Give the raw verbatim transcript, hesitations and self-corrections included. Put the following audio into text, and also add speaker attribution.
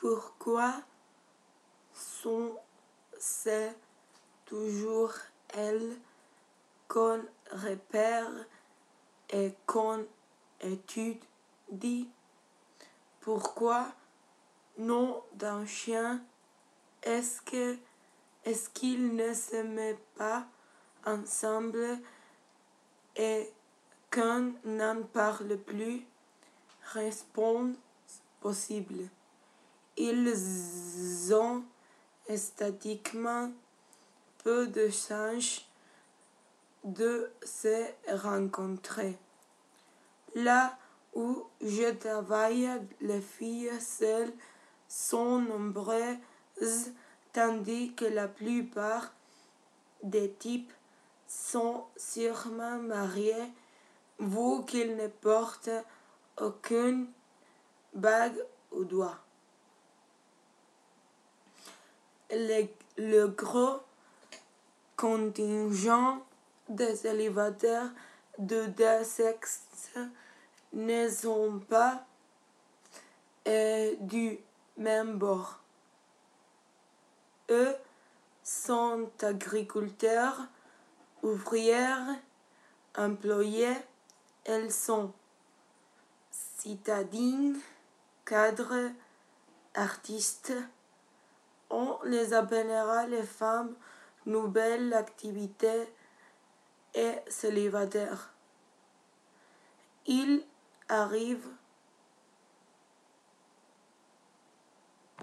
Speaker 1: Pourquoi sont-ce toujours elles qu'on repère et qu'on étudie? Pourquoi nom d'un chien est-ce que est-ce qu'ils ne se mettent pas ensemble et qu'on n'en parle plus? Réponse possible. Ils ont statistiquement peu de chances de se rencontrer. Là où je travaille, les filles seules sont nombreuses, tandis que la plupart des types sont sûrement mariés, vu qu'ils ne portent aucune bague au doigt. Le, le gros contingent de célibataires de deux sexes ne sont pas euh, du même bord. Eux sont agriculteurs, ouvrières, employés. Elles sont citadines, cadres, artistes. On les appellera les femmes nouvelles activités et célibataires. Il arrive